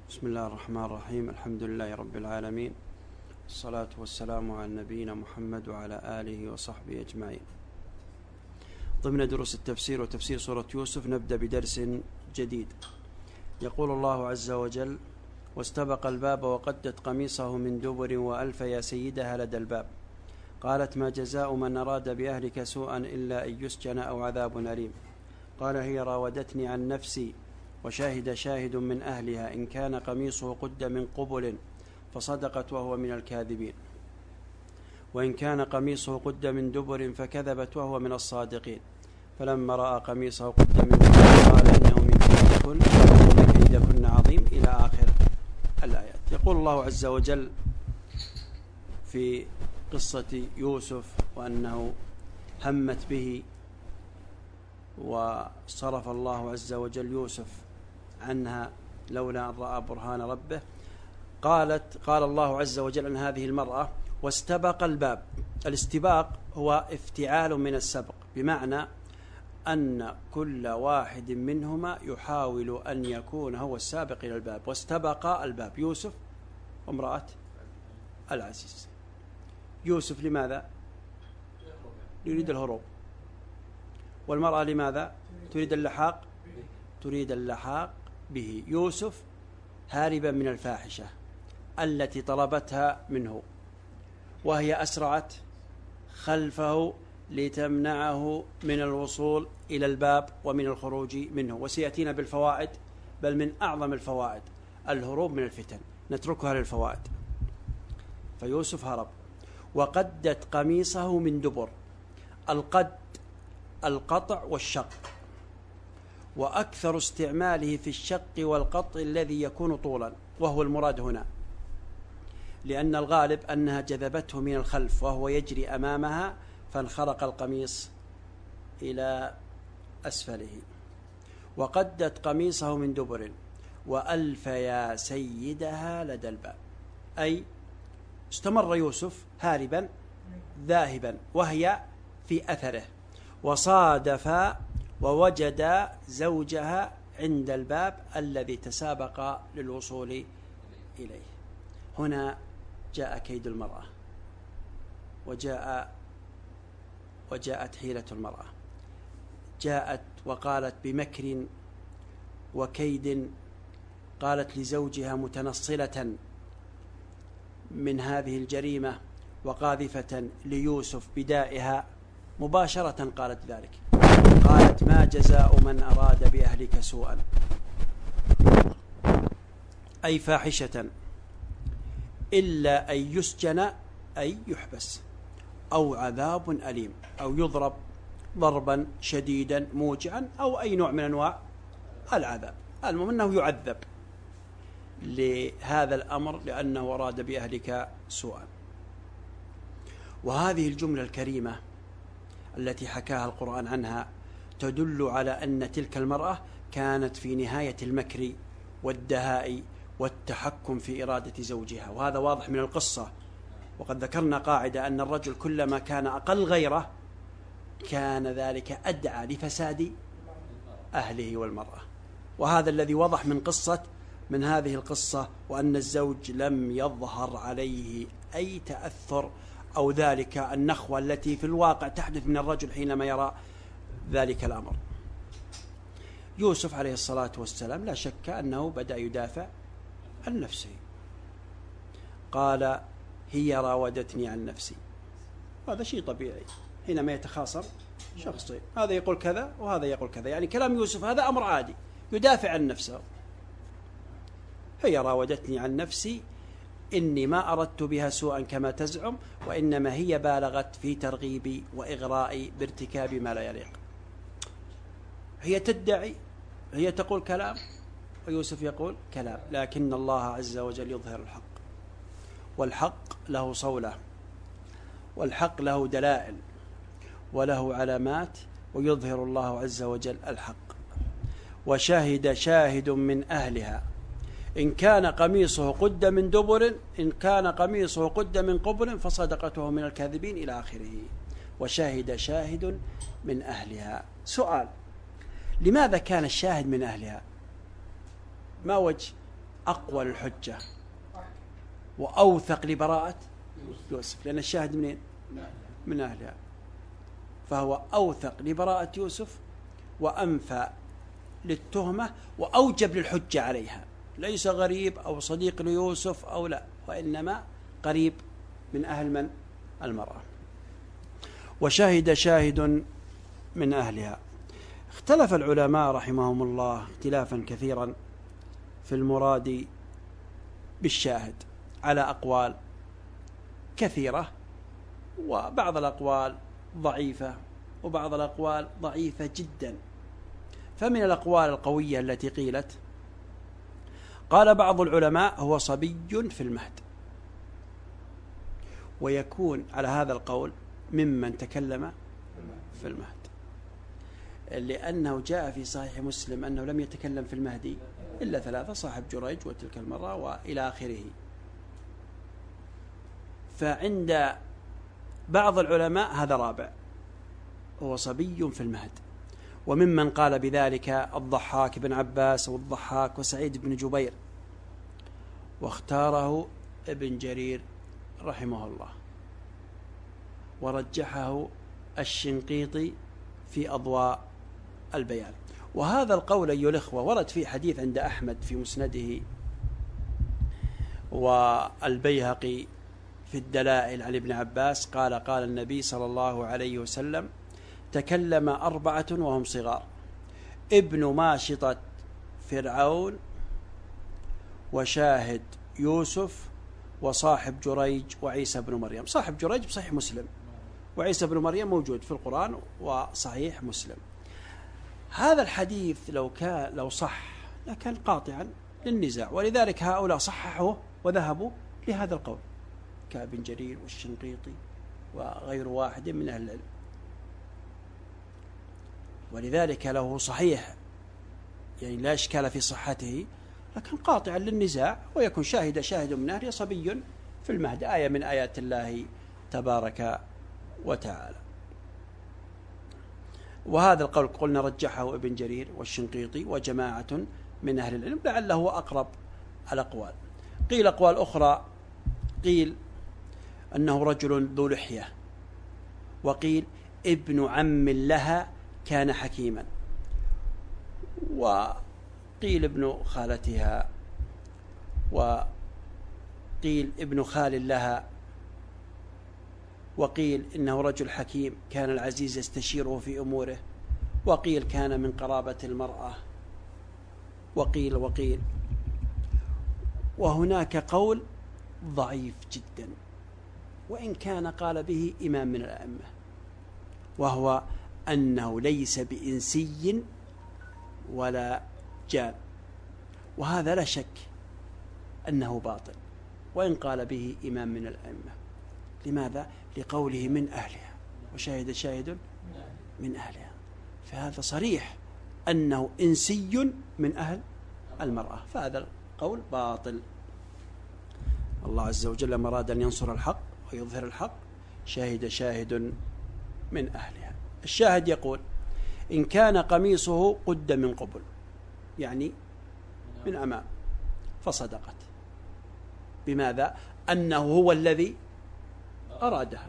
بسم الله الرحمن الرحيم. الحمد لله رب العالمين، الصلاة والسلام على نبينا محمد وعلى آله وصحبه أجمعين. ضمن دروس التفسير وتفسير سورة يوسف نبدأ بدرس جديد. يقول الله عز وجل: واستبق الباب وقدت قميصه من دبر وألف يا سيدها لدى الباب. قالت: ما جزاء من أراد بأهلك سوءا إلا أن يسجن أو عذاب أليم. قال: هي راودتني عن نفسي وشاهد شاهد من أهلها إن كان قميصه قد من قبل فصدقت وهو من الكاذبين، وإن كان قميصه قد من دبر فكذبت وهو من الصادقين. فلما رأى قميصه قد من دبر قال إنه من كيدكن وإن كيدكن عظيم، إلى آخر الآيات. يقول الله عز وجل في قصة يوسف وأنه همت به وصرف الله عز وجل يوسف عنها لولا أن رأى برهان ربه. قال الله عز وجل عن هذه المرأة: واستبق الباب. الاستباق هو افتعال من السبق، بمعنى أن كل واحد منهما يحاول أن يكون هو السابق إلى الباب. واستبق الباب يوسف وامرأة العزيز. يوسف لماذا؟ يريد الهروب، والمرأة لماذا؟ تريد اللحاق به. يوسف هاربا من الفاحشة التي طلبتها منه، وهي أسرعت خلفه لتمنعه من الوصول إلى الباب ومن الخروج منه. وسيأتينا بالفوائد، بل من أعظم الفوائد الهروب من الفتن، نتركها للفوائد. فيوسف هرب. وقدت قميصه من دبر. القد القطع والشق، وأكثر استعماله في الشق والقطع الذي يكون طولا، وهو المراد هنا، لأن الغالب أنها جذبته من الخلف وهو يجري أمامها فانخرق القميص إلى أسفله. وقدت قميصه من دبر وألف يا سيدها لدى الباب، أي استمر يوسف هاربا ذاهبا وهي في أثره، وصادف ووجد زوجها عند الباب الذي تسابق للوصول إليه. هنا جاء كيد المرأة، وجاءت حيلة المرأة. جاءت وقالت بمكر وكيد، قالت لزوجها متنصلة من هذه الجريمة وقاذفة ليوسف بدائها مباشرة. قالت ذلك، قالت: ما جزاء من أراد بأهلك سوءا، أي فاحشة، إلا أن يسجن، أي يحبس، أو عذاب أليم، أو يضرب ضربا شديدا موجعا، أو أي نوع من أنواع العذاب. المهم أنه يعذب لهذا الأمر لأنه أراد بأهلك سوءا. وهذه الجملة الكريمة التي حكاها القرآن عنها تدل على أن تلك المرأة كانت في نهاية المكر والدهاء والتحكم في إرادة زوجها، وهذا واضح من القصة. وقد ذكرنا قاعدة أن الرجل كلما كان أقل غيره كان ذلك أدعى لفساد أهله والمرأة، وهذا الذي وضح من هذه القصة، وأن الزوج لم يظهر عليه أي تأثر أو ذلك النخوة التي في الواقع تحدث من الرجل حينما يرى ذلك الأمر. يوسف عليه الصلاة والسلام لا شك أنه بدأ يدافع عن نفسه. قال: هي راودتني عن نفسي. هذا شيء طبيعي حينما يتخاصم شخصين، هذا يقول كذا وهذا يقول كذا، يعني كلام يوسف هذا أمر عادي، يدافع عن نفسه. هي راودتني عن نفسي إني ما أردت بها سوءا كما تزعم، وإنما هي بالغت في ترغيبي وإغرائي بارتكاب ما لا يليق. هي تدعي، هي تقول كلام ويوسف يقول كلام، لكن الله عز وجل يظهر الحق، والحق له صولة، والحق له دلائل وله علامات، ويظهر الله عز وجل الحق. وشاهد شاهد من أهلها إن كان قميصه قد من دبر، إن كان قميصه قد من قبل فصدقته من الكاذبين، إلى آخره. وشاهد شاهد من أهلها. سؤال: لماذا كان الشاهد من أهلها؟ ما وجه أقوى للحجة وأوثق لبراءة يوسف، لأن الشاهد منين؟ من أهلها، فهو أوثق لبراءة يوسف وأنفى للتهمة وأوجب للحجة عليها، ليس غريب أو صديق ليوسف أو لا، وإنما قريب من أهل من؟ المرأة. وشهد شاهد من أهلها. اختلف العلماء رحمهم الله اختلافا كثيرا في المراد بالشاهد على أقوال كثيرة، وبعض الأقوال ضعيفة وبعض الأقوال ضعيفة جدا. فمن الأقوال القوية التي قيلت، قال بعض العلماء هو صبي في المهد، ويكون على هذا القول ممن تكلم في المهد، لأنه جاء في صحيح مسلم أنه لم يتكلم في المهدي إلا 3، صاحب جريج وتلك المرة وإلى آخره. فعند بعض العلماء هذا رابع، هو صبي في المهد. وممن قال بذلك الضحاك بن عباس والضحاك وسعيد بن جبير، واختاره ابن جرير رحمه الله، ورجحه الشنقيطي في أضواء البيان. وهذا القول أيها الإخوة ورد فيه حديث عند أحمد في مسنده والبيهقي في الدلائل عن ابن عباس قال قال النبي صلى الله عليه وسلم: تكلم 4 وهم صغار، ابن ماشطة فرعون وشاهد يوسف وصاحب جريج وعيسى بن مريم. صاحب جريج بصحيح مسلم، وعيسى بن مريم موجود في القرآن وصحيح مسلم. هذا الحديث لو صح لكان قاطعا للنزاع، ولذلك هؤلاء صححوه وذهبوا لهذا القول كابن جرير والشنقيطي وغير واحد من أهل العلم. ولذلك له صحيح يعني لا إشكال في صحته، لكن قاطعا للنزاع، ويكون شاهد من أهله صبي في المهد، آية من آيات الله تبارك وتعالى. وهذا القول قلنا رجحه ابن جرير والشنقيطي وجماعة من أهل العلم، لعله أقرب الأقوال. قيل أقوال أخرى، قيل أنه رجل ذو لحية، وقيل ابن عم لها كان حكيما، وقيل ابن خالتها، وقيل ابن خال لها، وقيل إنه رجل حكيم كان العزيز يستشيره في أموره، وقيل كان من قرابة المرأة، وقيل وهناك قول ضعيف جدا وإن كان قال به إمام من الأئمة، وهو أنه ليس بإنسي ولا جان، وهذا لا شك أنه باطل وإن قال به إمام من الأئمة. لماذا؟ لقوله من أهلها، وشاهد شاهد من أهلها، فهذا صريح أنه إنسي من أهل المرأة، فهذا القول باطل. الله عز وجل لما أراد أن ينصر الحق ويظهر الحق شاهد شاهد من أهلها. الشاهد يقول: إن كان قميصه قد من قبل، يعني من أمام، فصدقت. بماذا؟ أنه هو الذي أرادها،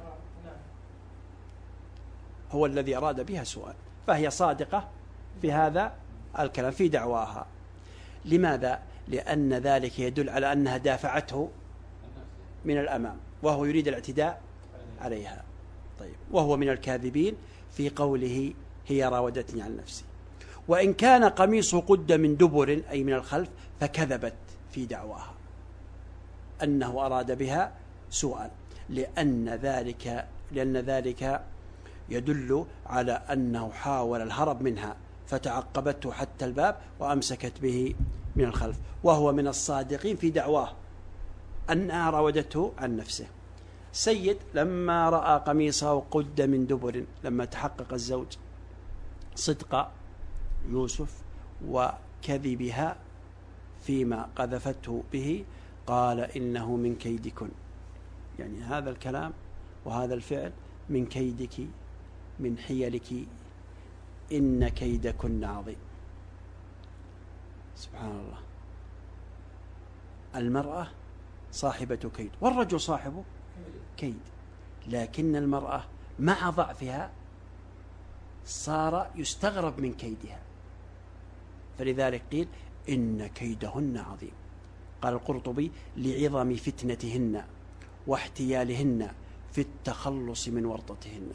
هو الذي أراد بها سؤال، فهي صادقة في هذا الكلام في دعواها. لماذا؟ لأن ذلك يدل على أنها دافعته من الأمام وهو يريد الاعتداء عليها. طيب، وهو من الكاذبين في قوله هي راودتني عن نفسي. وإن كان قميصه قد من دبر أي من الخلف فكذبت في دعواها أنه أراد بها سوءا، لأن ذلك يدل على أنه حاول الهرب منها فتعقبته حتى الباب وأمسكت به من الخلف، وهو من الصادقين في دعواه أنها راودته عن نفسه. سيد لما رأى قميصه قد من دبر، لما تحقق الزوج صدق يوسف وكذبها فيما قذفته به، قال إنه من كيدكن، يعني هذا الكلام وهذا الفعل من كيدك، من حيلك، إن كيدكن عظيم. سبحان الله. المرأة صاحبة كيد والرجل صاحبه كيد، لكن المرأة مع ضعفها صار يستغرب من كيدها، فلذلك قيل إن كيدهن عظيم. قال القرطبي لعظم فتنتهن واحتيالهن في التخلص من ورطتهن.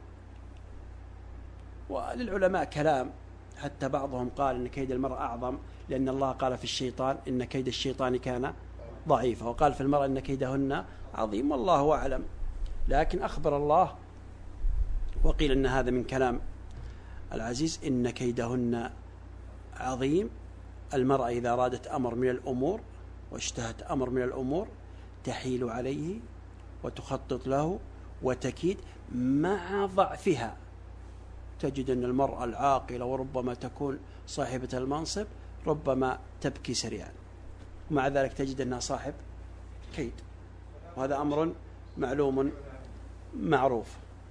وللعلماء كلام، حتى بعضهم قال إن كيد المرأة أعظم، لأن الله قال في الشيطان إن كيد الشيطان كان ضعيفا، وقال في المرأة إن كيدهن عظيم، والله أعلم. لكن أخبر الله وقيل إن هذا من كلام العزيز إن كيدهن عظيم. المرأة إذا أرادت أمر من الأمور واشتهت أمر من الأمور تحيل عليه وتخطط له وتكيد مع ضعفها. تجد أن المرأة العاقلة وربما تكون صاحبة المنصب ربما تبكي سريعا، ومع ذلك تجد أنها صاحب كيد، وهذا أمر معلوم معروف.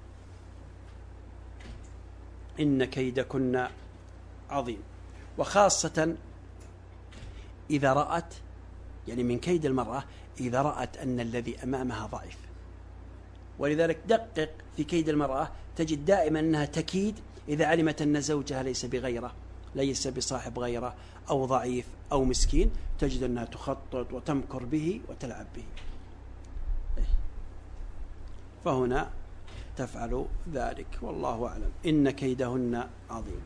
إن كيدكن عظيم. وخاصة إذا رأت، يعني من كيد المرأة إذا رأت أن الذي أمامها ضعيف. ولذلك دقق في كيد المرأة، تجد دائما أنها تكيد إذا علمت أن زوجها ليس بغيره، ليس بصاحب غيره، أو ضعيف أو مسكين، تجد أنها تخطط وتمكر به وتلعب به. فهنا تفعل ذلك، والله أعلم. إن كيدهن عظيم.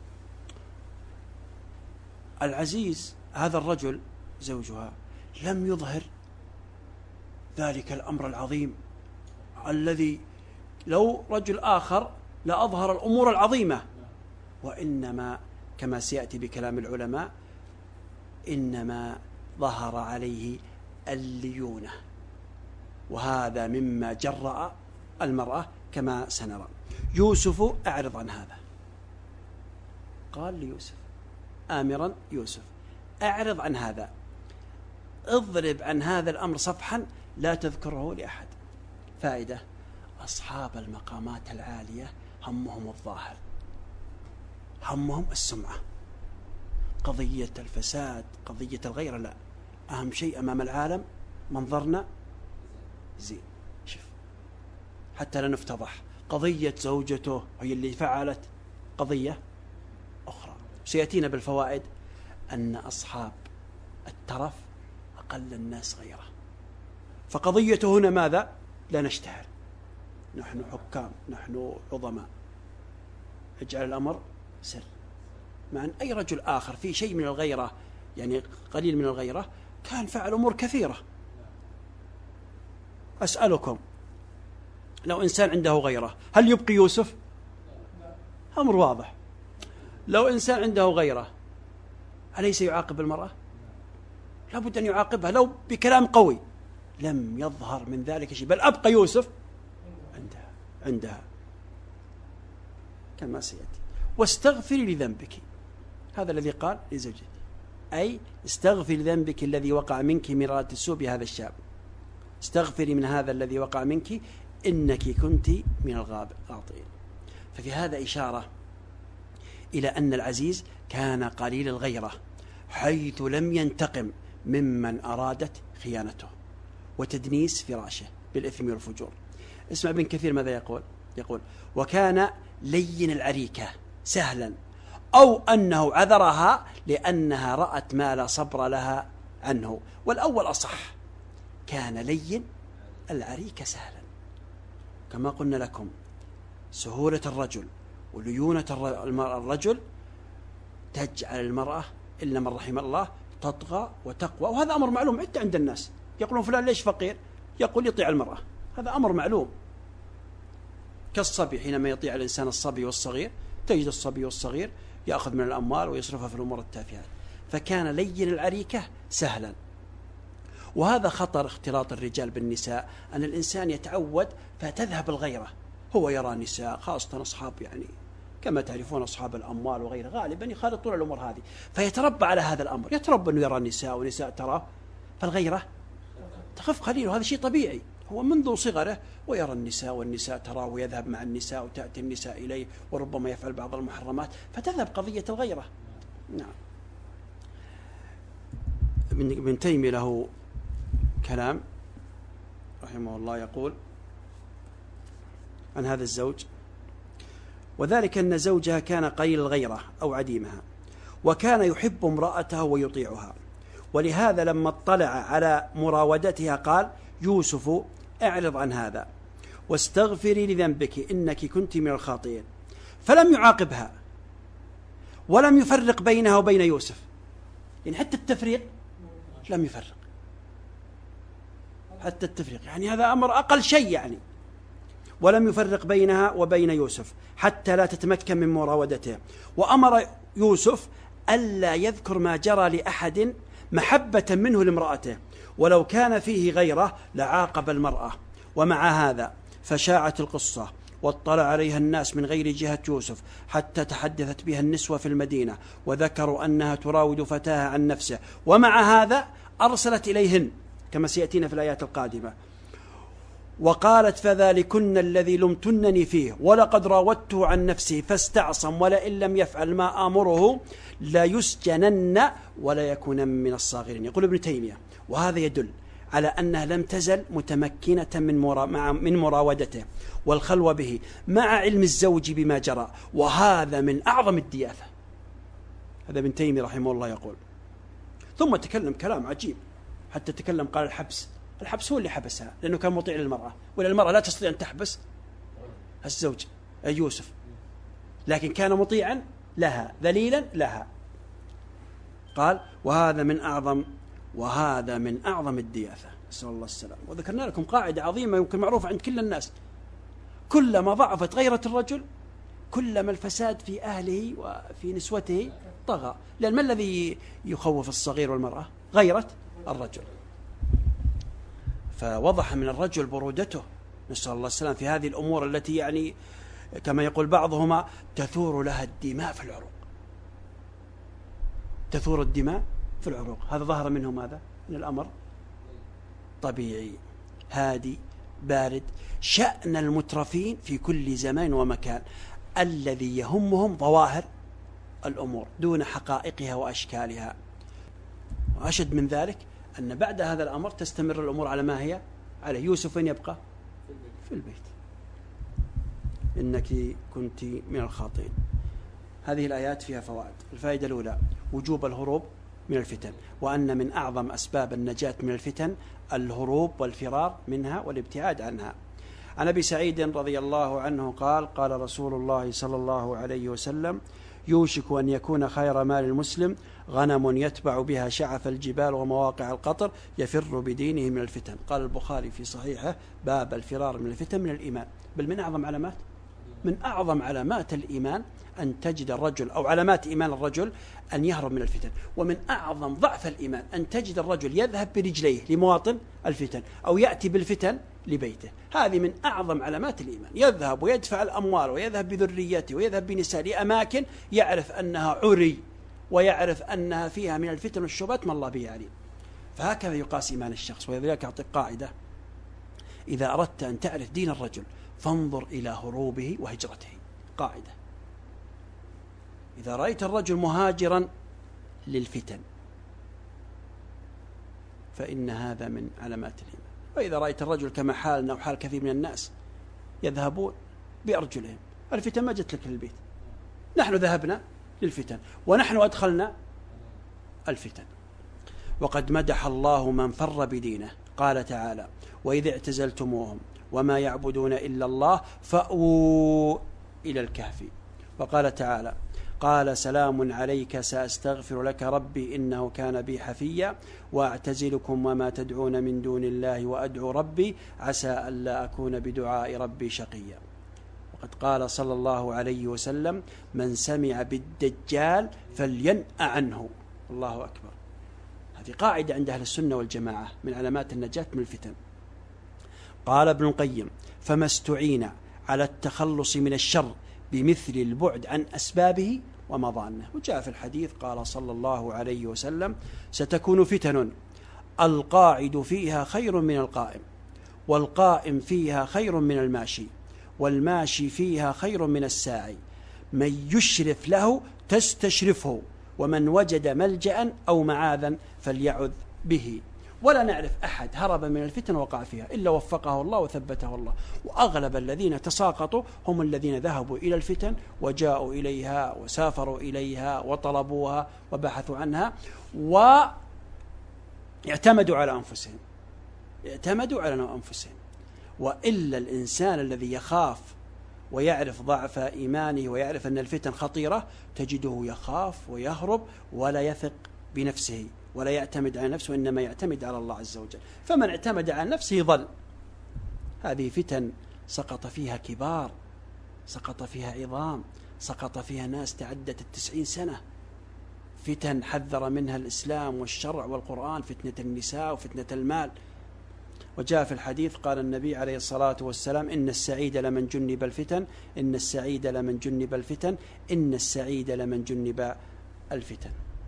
العزيز هذا الرجل زوجها لم يظهر ذلك الأمر العظيم الذي لو رجل آخر لأظهر الأمور العظيمة، وإنما كما سيأتي بكلام العلماء إنما ظهر عليه الليونة، وهذا مما جرأ المرأة كما سنرى. يوسف أعرض عن هذا، قال ليوسف آمرا يوسف أعرض عن هذا، اضرب عن هذا الأمر صفحا لا تذكره لأحد. فائدة: أصحاب المقامات العالية همهم الظاهر، همهم السمعة، قضية الفساد، قضية الغير لا، أهم شيء أمام العالم منظرنا زين، شوف حتى لا نفتضح. قضية زوجته هي اللي فعلت قضية أخرى. سيأتينا بالفوائد أن أصحاب الترف أقل الناس غيره، فقضيته هنا ماذا؟ لا نشتهر، نحن حكام، نحن عظماء، اجعل الأمر سر. مع أن أي رجل آخر في شيء من الغيرة، يعني قليل من الغيرة، كان فعل أمور كثيرة. أسألكم، لو إنسان عنده غيرة هل يبقي يوسف؟ أمر واضح. لو إنسان عنده غيرة أليس يعاقب المرأة؟ لابد أن يعاقبها لو بكلام قوي. لم يظهر من ذلك شيء، بل أبقى يوسف عندها كما سيأتي. واستغفري لذنبك، هذا الذي قال لزوجته، أي استغفري لذنبك الذي وقع منك من إرادة السوء بهذا الشاب، استغفري من هذا الذي وقع منك إنك كنت من الغاطئين. ففي هذا إشارة إلى أن العزيز كان قليل الغيرة، حيث لم ينتقم ممن أرادت خيانته وتدنيس فراشه بالإثم والفجور. اسمع ابن كثير ماذا يقول وكان لين العريكة سهلا، أو أنه عذرها لأنها رأت ما لا صبر لها عنه. والأول أصح، كان لين العريكة سهلا، كما قلنا لكم سهولة الرجل وليونة الرجل تجعل المرأة إلا من رحم الله تطغى وتقوى، وهذا أمر معلوم عند الناس. يقولون فلان ليش فقير؟ يقول يطيع المرأة، هذا أمر معلوم. كالصبي، حينما يطيع الإنسان الصبي والصغير، تجد الصبي والصغير يأخذ من الأموال ويصرفها في الأمور التافهات. فكان لين العريكة سهلا. وهذا خطر اختلاط الرجال بالنساء، أن الإنسان يتعود فتذهب الغيرة، هو يرى نساء خاصة أصحاب، يعني كما تعرفون أصحاب الأموال وغيره غالبا يخالطون الأمور هذه، فيتربى على هذا الأمر، يتربى أنه يرى نساء ونساء تراه، فالغيرة تخف قليل، وهذا شيء طبيعي. هو منذ صغره ويرى النساء والنساء تراه، ويذهب مع النساء وتأتي النساء إليه، وربما يفعل بعض المحرمات، فتذهب قضية الغيرة. نعم. ابن تيمية له كلام رحمه الله يقول عن هذا الزوج: وذلك أن زوجها كان قليل الغيرة أو عديمها، وكان يحب امرأته ويطيعها، ولهذا لما اطلع على مراودتها قال: يوسف اعرض عن هذا واستغفري لذنبك إنك كنت من الخاطئين. فلم يعاقبها ولم يفرق بينها وبين يوسف، يعني حتى التفريق لم يفرق، حتى التفريق يعني هذا أمر أقل شيء يعني. ولم يفرق بينها وبين يوسف حتى لا تتمكن من مراودته، وأمر يوسف ألا يذكر ما جرى لأحد محبة منه لامرأته، ولو كان فيه غيره لعاقب المرأة. ومع هذا فشاعت القصة واطلع عليها الناس من غير جهة يوسف، حتى تحدثت بها النسوة في المدينة وذكروا أنها تراود فتاها عن نفسه، ومع هذا أرسلت إليهن كما سيأتينا في الآيات القادمة وقالت: فذلكن الذي لمتنني فيه ولقد راودته عن نفسه فاستعصم، ولئن لم يفعل ما آمره ليسجنن ولا يكون من الصاغرين. يقول ابن تيمية: وهذا يدل على أنها لم تزل متمكنة من مراودته والخلوة به مع علم الزوج بما جرى، وهذا من أعظم الدياثة. هذا ابن تيمية رحمه الله يقول. ثم تكلم كلام عجيب، حتى تكلم قال: الحبس هو اللي حبسها لأنه كان مطيع للمرأة، ولا المرأة لا تستطيع أن تحبس الزوج يوسف، لكن كان مطيعا لها ذليلا لها. قال: وهذا من أعظم الدياثة، نسأل الله السلام. وذكرنا لكم قاعدة عظيمة يمكن معروفة عند كل الناس: كلما ضعفت غيرة الرجل كلما الفساد في أهله وفي نسوته طغى. لأن ما الذي يخوف الصغير والمرأة؟ غيرة الرجل. فوضح من الرجل برودته، نسأل الله السلام، في هذه الأمور التي يعني كما يقول بعضهما تثور لها الدماء في العروق، تثور الدماء في العروق. هذا ظهر منه ماذا؟ من الأمر طبيعي هادي بارد. شأن المترفين في كل زمان ومكان الذي يهمهم ظواهر الأمور دون حقائقها وأشكالها. وأشد من ذلك أن بعد هذا الأمر تستمر الأمور على ما هي عليه. يوسف وين يبقى؟ في البيت. إنك كنت من الخاطئين. هذه الآيات فيها فوائد. الفائدة الأولى: وجوب الهروب من الفتن، وأن من أعظم أسباب النجاة من الفتن الهروب والفرار منها والابتعاد عنها. عن أبي سعيد رضي الله عنه قال: قال رسول الله صلى الله عليه وسلم: يوشك أن يكون خير مال المسلم غنم يتبع بها شعف الجبال ومواقع القطر يفر بدينه من الفتن. قال البخاري في صحيحه: باب الفرار من الفتن من الإيمان. بل من أعظم علامات الإيمان أن تجد الرجل، أو علامات إيمان الرجل أن يهرب من الفتن. ومن أعظم ضعف الإيمان أن تجد الرجل يذهب برجليه لمواطن الفتن أو يأتي بالفتن لبيته. هذه من أعظم علامات الإيمان. يذهب ويدفع الأموال ويذهب بذريته ويذهب بنساء لأماكن يعرف أنها عري ويعرف أنها فيها من الفتن والشبهات ما الله به عليم. فهكذا يقاس إيمان الشخص. ولذلك أعطيك قاعدة: إذا أردت أن تعرف دين الرجل فانظر إلى هروبه وهجرته. قاعدة: إذا رأيت الرجل مهاجرا للفتن فإن هذا من علامات الإيمان. وإذا رأيت الرجل كما حالنا وحال كثير من الناس يذهبون بأرجلهم، الفتن ما جت لك للبيت، نحن ذهبنا للفتن ونحن أدخلنا الفتن. وقد مدح الله من فر بدينه، قال تعالى: وإذ اعتزلتموهم وما يعبدون إلا الله فأووا إلى الكهف. وقال تعالى: قال: سلام عليك سأستغفر لك ربي إنه كان بي حفيا وأعتزلكم وما تدعون من دون الله وأدعو ربي عسى ألا أكون بدعاء ربي شقيا. وقد قال صلى الله عليه وسلم: من سمع بالدجال فلينأ عنه. الله أكبر. هذه قاعدة عند أهل السنة والجماعة من علامات النجاة من الفتن. قال ابن القيم: فما استعين على التخلص من الشر بمثل البعد عن أسبابه ومضانه. وجاء في الحديث قال صلى الله عليه وسلم: ستكون فتن القاعد فيها خير من القائم، والقائم فيها خير من الماشي، والماشي فيها خير من الساعي، من يشرف له تستشرفه، ومن وجد ملجأ أو معاذا فليعذ به، ولا نعرف أحد هرب من الفتن وقع فيها إلا وفقه الله وثبته الله. وأغلب الذين تساقطوا هم الذين ذهبوا إلى الفتن وجاءوا إليها وسافروا إليها وطلبوها وبحثوا عنها واعتمدوا على أنفسهم، اعتمدوا على أنفسهم. وإلا الإنسان الذي يخاف ويعرف ضعف إيمانه ويعرف أن الفتن خطيرة تجده يخاف ويهرب ولا يثق بنفسه ولا يعتمد على نفسه، وإنما يعتمد على الله عز وجل. فمن اعتمد على نفسه ضل. هذه فتن سقط فيها كبار، سقط فيها عظام، سقط فيها ناس تعدت 90 سنة. فتن حذر منها الإسلام والشرع والقرآن، فتنة النساء وفتنة المال. وجاء في الحديث قال النبي عليه الصلاة والسلام: إن السعيد لمن جنب الفتن، إن السعيد لمن جنب الفتن، إن السعيد لمن جنب الفتن.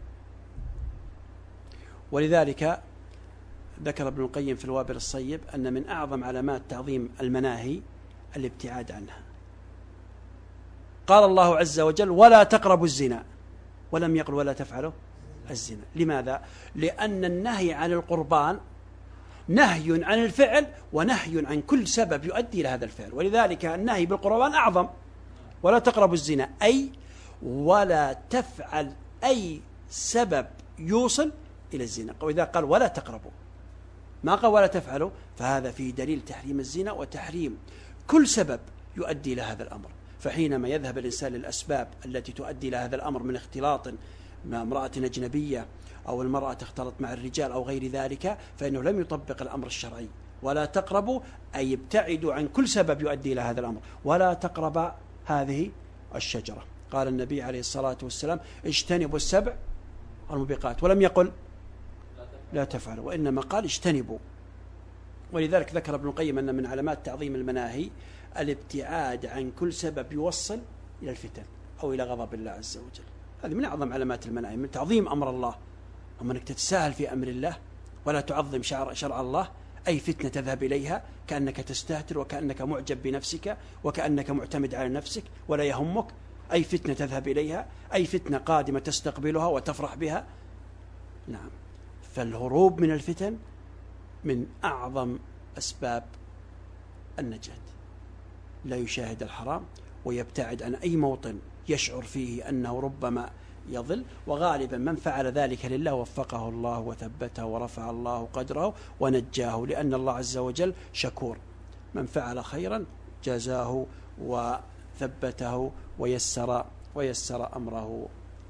ولذلك ذكر ابن القيم في الوابل الصيب أن من أعظم علامات تعظيم المناهي الابتعاد عنها. قال الله عز وجل: ولا تقربوا الزنا، ولم يقل ولا تفعلوا الزنا. لماذا؟ لأن النهي عن القربان نهي عن الفعل ونهي عن كل سبب يؤدي إلى هذا الفعل، ولذلك النهي بالقربان أعظم. ولا تقربوا الزنا أي ولا تفعل أي سبب يوصل إلى الزنا. وإذا قال ولا تقربوا ما قال ولا تفعلوا، فهذا فيه دليل تحريم الزنا وتحريم كل سبب يؤدي إلى هذا الأمر. فحينما يذهب الإنسان للأسباب التي تؤدي إلى هذا الأمر من اختلاط مع امرأة أجنبية أو المرأة تختلط مع الرجال أو غير ذلك، فإنه لم يطبق الأمر الشرعي. ولا تقربوا أي ابتعدوا عن كل سبب يؤدي إلى هذا الأمر. ولا تقرب هذه الشجرة. قال النبي عليه الصلاة والسلام: اجتنبوا السبع الموبقات، ولم يقل لا تفعلوا، وإنما قال اجتنبوا. ولذلك ذكر ابن القيم أن من علامات تعظيم المناهي الابتعاد عن كل سبب يوصل إلى الفتن أو إلى غضب الله عز وجل. هذه من أعظم علامات المناهي، من تعظيم أمر الله. أما أنك تتساهل في أمر الله ولا تعظم شرع الله، أي فتنة تذهب إليها كأنك تستهتر وكأنك معجب بنفسك وكأنك معتمد على نفسك ولا يهمك. أي فتنة تذهب إليها، أي فتنة قادمة تستقبلها وتفرح بها. نعم، فالهروب من الفتن من أعظم أسباب النجاة. لا يشاهد الحرام ويبتعد عن أي موطن يشعر فيه أنه ربما يضل. وغالبا من فعل ذلك لله وفقه الله وثبته ورفع الله قدره ونجاه، لأن الله عز وجل شكور. من فعل خيرا جازاه وثبته ويسر أمره.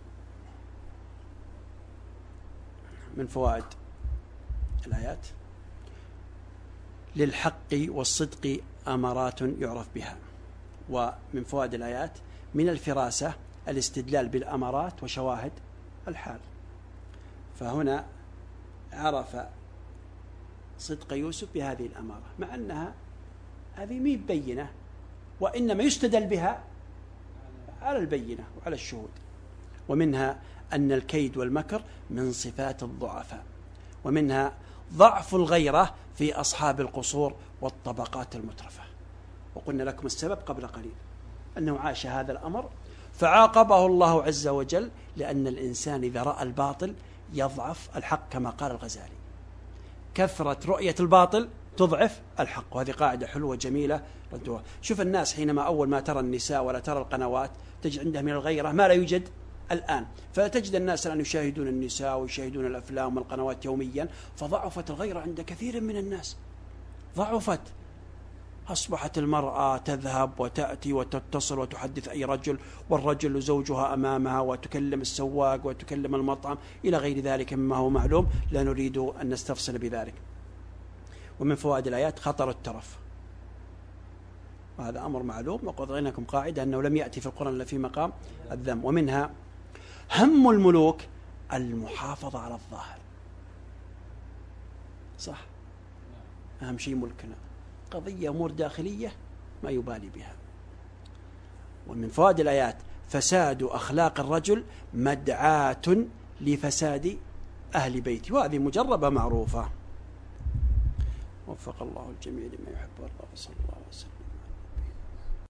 من فوائد الآيات: للحق والصدق أمارات يعرف بها. ومن فوائد الآيات: من الفراسة الاستدلال بالأمارات وشواهد الحال. فهنا عرف صدق يوسف بهذه الأمارة، مع أنها هذه مي بينة، وإنما يستدل بها على البينة وعلى الشهود. ومنها أن الكيد والمكر من صفات الضعفاء، ومنها ضعف الغيرة في أصحاب القصور والطبقات المترفة. وقلنا لكم السبب قبل قليل أنه عاش هذا الأمر فعاقبه الله عز وجل، لأن الإنسان إذا رأى الباطل يضعف الحق، كما قال الغزالي: كثرة رؤية الباطل تضعف الحق. وهذه قاعدة حلوة جميلة. شوف الناس حينما أول ما ترى النساء ولا ترى القنوات تجد عندها من الغيرة ما لا يوجد الآن. فتجد الناس الآن يشاهدون النساء ويشاهدون الأفلام والقنوات يوميا، فضعفت الغيرة عند كثير من الناس، ضعفت. أصبحت المرأة تذهب وتأتي وتتصل وتحدث أي رجل، والرجل زوجها أمامها، وتكلم السواق وتكلم المطعم إلى غير ذلك مما هو معلوم، لا نريد أن نستفصل بذلك. ومن فوائد الآيات خطر الترف، وهذا أمر معلوم، وقد رأيناكم قاعدة أنه لم يأتي في القرآن إلا في مقام الذم. ومنها هم الملوك المحافظة على الظاهر. صح، أهم شيء ملكنا، قضية أمور داخلية ما يبالي بها. ومن فوائد الآيات فساد أخلاق الرجل مدعاة لفساد أهل بيته، وهذه مجربة معروفة. وفق الله الجميع لما يحب الله، صلى الله عليه وسلم.